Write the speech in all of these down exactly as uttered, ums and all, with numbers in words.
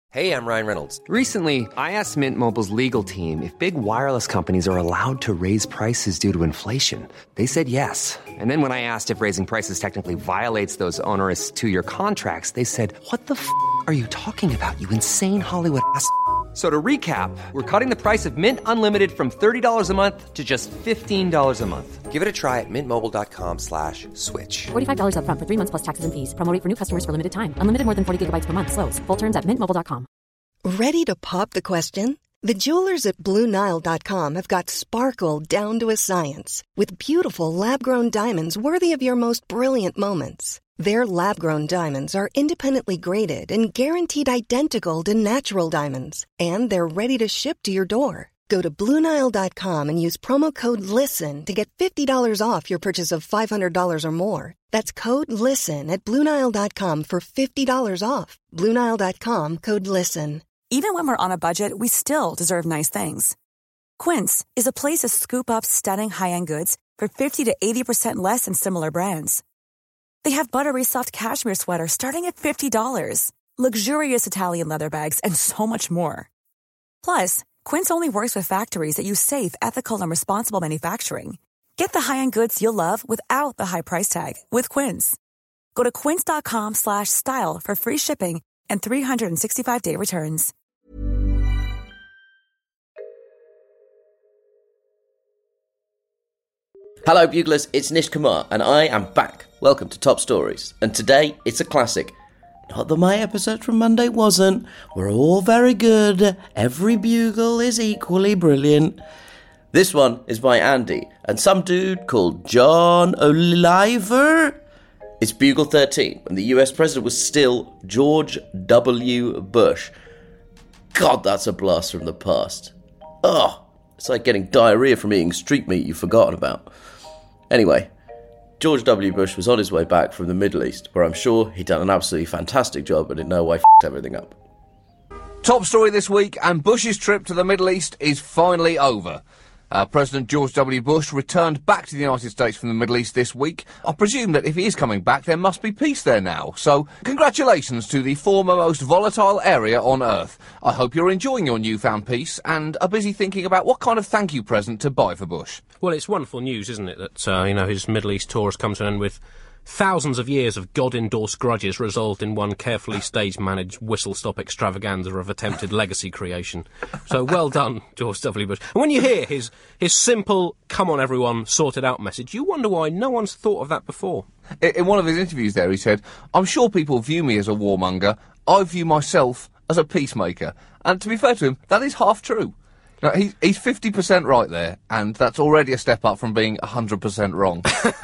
Hey, I'm Ryan Reynolds. Recently, I asked Mint Mobile's legal team if big wireless companies are allowed to raise prices due to inflation. They said yes. And then when I asked if raising prices technically violates those onerous two-year contracts, they said, what the f*** are you talking about, you insane Hollywood ass f- So to recap, we're cutting the price of Mint Unlimited from thirty dollars a month to just fifteen dollars a month. Give it a try at mintmobile.com slash switch. forty-five dollars up front for three months plus taxes and fees. Promo rate for new customers for limited time. Unlimited more than forty gigabytes per month. Slows full terms at mint mobile dot com. Ready to pop the question? The jewelers at Blue Nile dot com have got sparkle down to a science with beautiful lab-grown diamonds worthy of your most brilliant moments. Their lab-grown diamonds are independently graded and guaranteed identical to natural diamonds, and they're ready to ship to your door. Go to Blue Nile dot com and use promo code LISTEN to get fifty dollars off your purchase of five hundred dollars or more. That's code LISTEN at Blue Nile dot com for fifty dollars off. Blue Nile dot com, code LISTEN. Even when we're on a budget, we still deserve nice things. Quince is a place to scoop up stunning high-end goods for fifty to eighty percent less than similar brands. They have buttery soft cashmere sweaters starting at fifty dollars, luxurious Italian leather bags, and so much more. Plus, Quince only works with factories that use safe, ethical, and responsible manufacturing. Get the high-end goods you'll love without the high price tag with Quince. Go to quince.com slash style for free shipping and three sixty-five day returns. Hello Buglers, it's Nish Kumar and I am back. Welcome to Top Stories. And today it's a classic. Not that my episode from Monday wasn't. We're all very good. Every bugle is equally brilliant. This one is by Andy and some dude called John Oliver. It's Bugle thirteen when the U S president was still George W. Bush. God, that's a blast from the past. Ugh, it's like getting diarrhea from eating street meat you've forgotten about. Anyway, George W. Bush was on his way back from the Middle East, where I'm sure he'd done an absolutely fantastic job but in no way f***ed everything up. Top story this week, and Bush's trip to the Middle East is finally over. Uh, President George W. Bush returned back to the United States from the Middle East this week. I presume that if he is coming back, there must be peace there now. So, congratulations to the former most volatile area on Earth. I hope you're enjoying your newfound peace and are busy thinking about what kind of thank you present to buy for Bush. Well, it's wonderful news, isn't it, that, uh, you know, his Middle East tour has come to an end with thousands of years of God-endorsed grudges resolved in one carefully stage-managed whistle-stop extravaganza of attempted legacy creation. So well done, George W. Bush. And when you hear his his simple, come on everyone, sort it out message, you wonder why no one's thought of that before. In, in one of his interviews there, he said, I'm sure people view me as a warmonger. I view myself as a peacemaker. And to be fair to him, that is half true. Now, he, he's fifty percent right there, and that's already a step up from being one hundred percent wrong.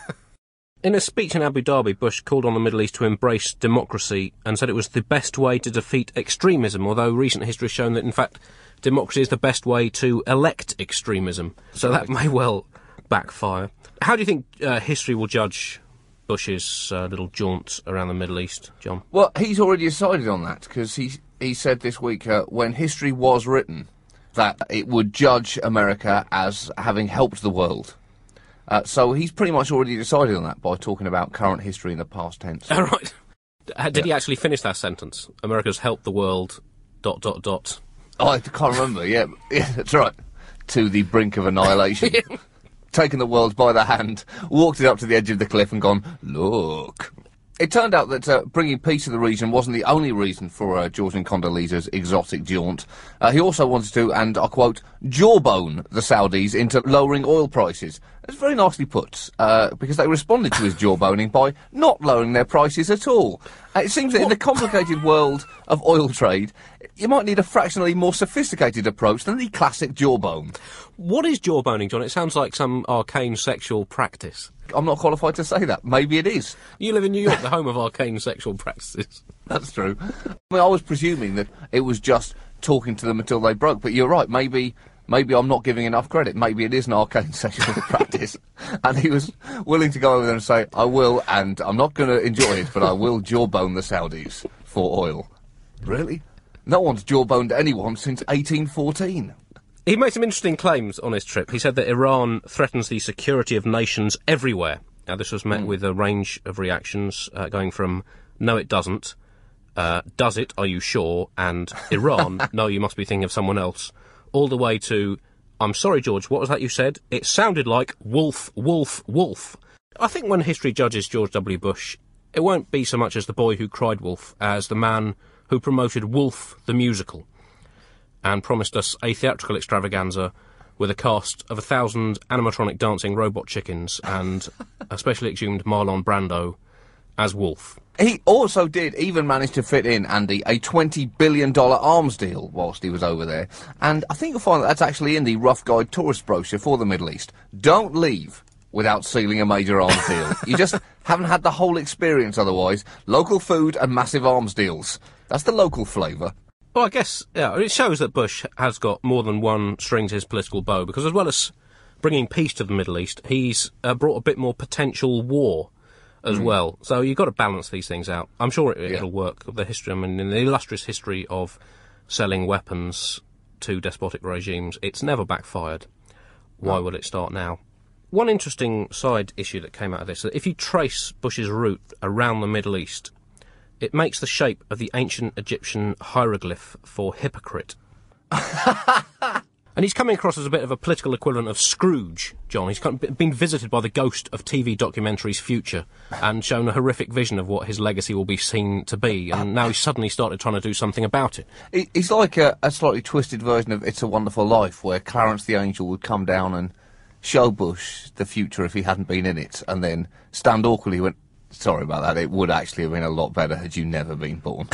In a speech in Abu Dhabi, Bush called on the Middle East to embrace democracy and said it was the best way to defeat extremism, although recent history has shown that, in fact, democracy is the best way to elect extremism. So that may well backfire. How do you think uh, history will judge Bush's uh, little jaunt around the Middle East, John? Well, he's already decided on that, because he, he said this week, uh, when history was written, that it would judge America as having helped the world. Uh, so he's pretty much already decided on that by talking about current history in the past tense. Oh, right. Uh, did yeah. he actually finish that sentence? America's helped the world, dot, dot, dot. Oh, I can't remember, yeah. Yeah, that's right. To the brink of annihilation. Taken the world by the hand, walked it up to the edge of the cliff and gone, look. It turned out that uh, bringing peace to the region wasn't the only reason for uh, George and Condoleezza's exotic jaunt. Uh, he also wanted to, and I quote, jawbone the Saudis into lowering oil prices. That's very nicely put, uh, because they responded to his jawboning by not lowering their prices at all. Uh, it seems that in the complicated world of oil trade, you might need a fractionally more sophisticated approach than the classic jawbone. What is jawboning, John? It sounds like some arcane sexual practice. I'm not qualified to say that. Maybe it is. You live in New York, the home of arcane sexual practices. That's true. I mean, I was presuming that it was just talking to them until they broke, but you're right, maybe maybe I'm not giving enough credit. Maybe it is an arcane sexual practice. And he was willing to go over there and say, I will, and I'm not going to enjoy it, but I will jawbone the Saudis for oil. Really? No one's jawboned anyone since eighteen fourteen. He made some interesting claims on his trip. He said that Iran threatens the security of nations everywhere. Now, this was met mm. with a range of reactions, uh, going from, no, it doesn't, uh, does it, are you sure? And Iran, no, you must be thinking of someone else. All the way to, I'm sorry, George, what was that you said? It sounded like wolf, wolf, wolf. I think when history judges George W. Bush, it won't be so much as the boy who cried wolf as the man who promoted Wolf the musical and promised us a theatrical extravaganza with a cast of a thousand animatronic dancing robot chickens and a specially exhumed Marlon Brando as Wolf. He also did even manage to fit in, Andy, a twenty billion dollars arms deal whilst he was over there. And I think you'll find that that's actually in the Rough Guide tourist brochure for the Middle East. Don't leave without sealing a major arms deal. You just haven't had the whole experience otherwise. Local food and massive arms deals. That's the local flavour. Well, I guess, yeah, it shows that Bush has got more than one string to his political bow, because as well as bringing peace to the Middle East, he's uh, brought a bit more potential war as mm. well. So you've got to balance these things out. I'm sure it, it'll yeah. work. The history, I mean, in the illustrious history of selling weapons to despotic regimes, it's never backfired. Why no. would it start now? One interesting side issue that came out of this, that if you trace Bush's route around the Middle East, it makes the shape of the ancient Egyptian hieroglyph for hypocrite. And he's coming across as a bit of a political equivalent of Scrooge, John. He's been visited by the ghost of T V documentary's future and shown a horrific vision of what his legacy will be seen to be, and now he's suddenly started trying to do something about it. He's like a, a slightly twisted version of It's a Wonderful Life, where Clarence the Angel would come down and show Bush the future if he hadn't been in it, and then stand awkwardly went, sorry about that, it would actually have been a lot better had you never been born.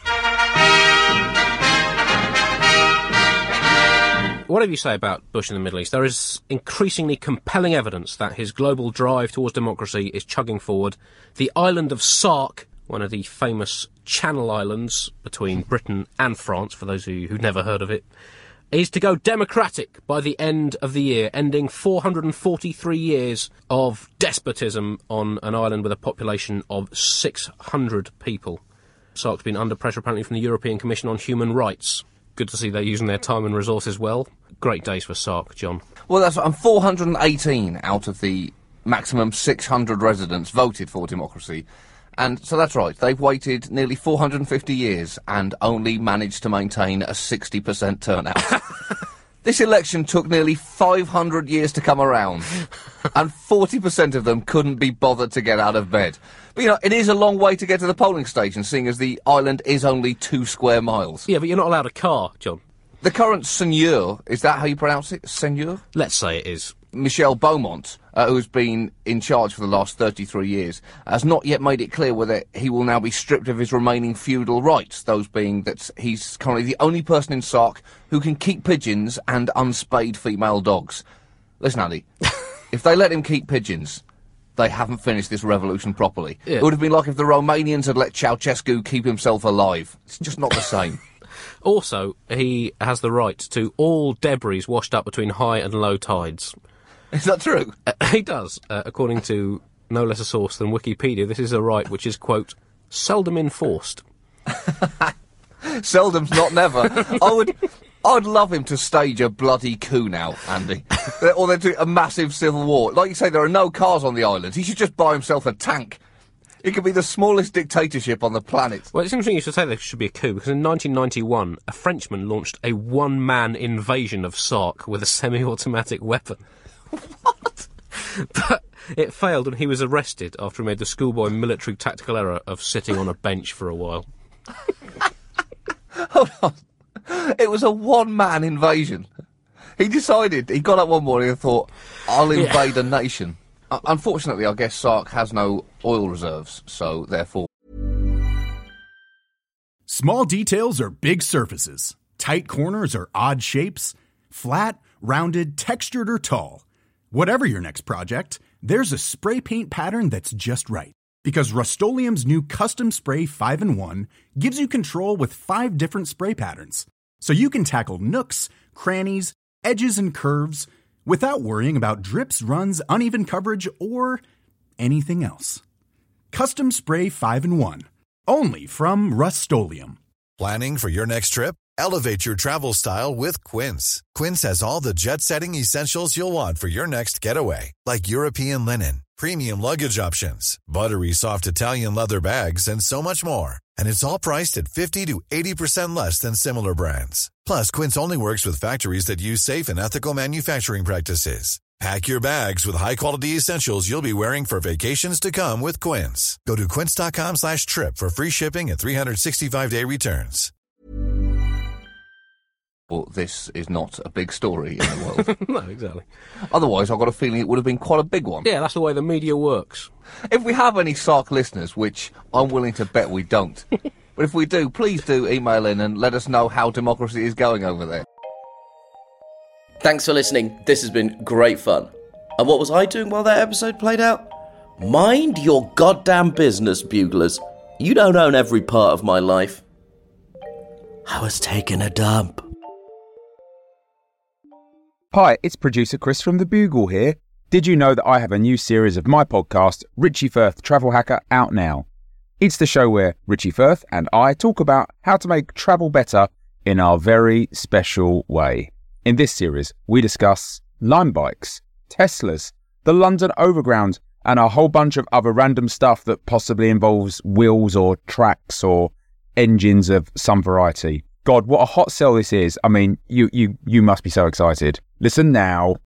Whatever you say about Bush in the Middle East, there is increasingly compelling evidence that his global drive towards democracy is chugging forward. The island of Sark, one of the famous Channel Islands between Britain and France, for those of you who've never heard of it, is to go democratic by the end of the year, ending four hundred forty-three years of despotism on an island with a population of six hundred people. Sark's been under pressure apparently from the European Commission on Human Rights. Good to see they're using their time and resources well. Great days for Sark, John. Well, that's I'm four hundred eighteen out of the maximum six hundred residents voted for democracy. And so that's right, they've waited nearly four hundred fifty years and only managed to maintain a sixty percent turnout. This election took nearly five hundred years to come around, and forty percent of them couldn't be bothered to get out of bed. But, you know, it is a long way to get to the polling station, seeing as the island is only two square miles. Yeah, but you're not allowed a car, John. The current seigneur, is that how you pronounce it? Seigneur? Let's say it is. Michel Beaumont, uh, who's been in charge for the last thirty-three years, has not yet made it clear whether he will now be stripped of his remaining feudal rights, those being that he's currently the only person in Sark who can keep pigeons and unspayed female dogs. Listen, Andy, if they let him keep pigeons, they haven't finished this revolution properly. Yeah. It would have been like if the Romanians had let Ceausescu keep himself alive. It's just not the same. Also, he has the right to all debris washed up between high and low tides. Is that true? Uh, he does, uh, according to no less a source than Wikipedia. This is a right which is, quote, seldom enforced. Seldom's not never. I would... I'd love him to stage a bloody coup now, Andy. Or they'd do a massive civil war. Like you say, there are no cars on the island. He should just buy himself a tank. It could be the smallest dictatorship on the planet. Well, it's interesting you should say there should be a coup, because in nineteen ninety-one, a Frenchman launched a one-man invasion of Sark with a semi-automatic weapon. What? But it failed, and he was arrested after he made the schoolboy military tactical error of sitting on a bench for a while. Hold on. It was a one-man invasion. He decided, he got up one morning and thought, I'll invade yeah. a nation. Uh, unfortunately, I guess Sark has no oil reserves, so therefore... Small details are big surfaces. Tight corners are odd shapes. Flat, rounded, textured, or tall. Whatever your next project, there's a spray paint pattern that's just right. Because Rust-Oleum's new Custom Spray five in one gives you control with five different spray patterns. So you can tackle nooks, crannies, edges, and curves without worrying about drips, runs, uneven coverage, or anything else. Custom Spray five in one. Only from Rust-Oleum. Planning for your next trip? Elevate your travel style with Quince. Quince has all the jet-setting essentials you'll want for your next getaway, like European linen, premium luggage options, buttery soft Italian leather bags, and so much more. And it's all priced at fifty to eighty percent less than similar brands. Plus, Quince only works with factories that use safe and ethical manufacturing practices. Pack your bags with high-quality essentials you'll be wearing for vacations to come with Quince. Go to quince.com slash trip for free shipping and three sixty-five day returns. Well, this is not a big story in the world. No, exactly. Otherwise, I've got a feeling it would have been quite a big one. Yeah, that's the way the media works. If we have any Sark listeners, which I'm willing to bet we don't, but if we do, please do email in and let us know how democracy is going over there. Thanks for listening. This has been great fun. And what was I doing while that episode played out? Mind your goddamn business, buglers. You don't own every part of my life. I was taking a dump. Hi, it's producer Chris from The Bugle here. Did you know that I have a new series of my podcast, Richie Firth Travel Hacker, out now? It's the show where Richie Firth and I talk about how to make travel better in our very special way. In this series, we discuss Lime bikes, Teslas, the London Overground, and a whole bunch of other random stuff that possibly involves wheels or tracks or engines of some variety. God, what a hot sell this is. I mean, you you you must be so excited. Listen now.